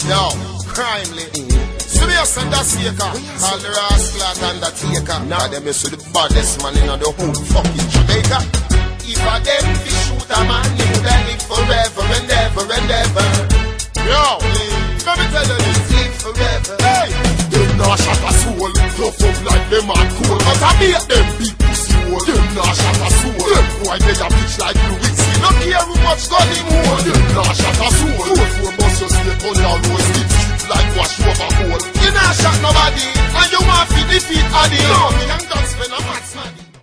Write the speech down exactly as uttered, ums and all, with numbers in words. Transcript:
Yo, crimely. Serious undertaker. Call the rascal undertaker. Now them is the baddest man in the whole fucking Jamaica. If I them fi shoot a man, he would live forever and ever and ever. Yo, let me tell you this, live forever. Hey, them not shot a soul, tough up like them are cool. But I make them big pussy hole. Them not shot a soul. Them boy they a bitch like Louis. Don't care who much gun him hold. Them not shot a soul. Two four bus just step on down road, stick like wash over hole. You not shot nobody, and you want to defeat Addy.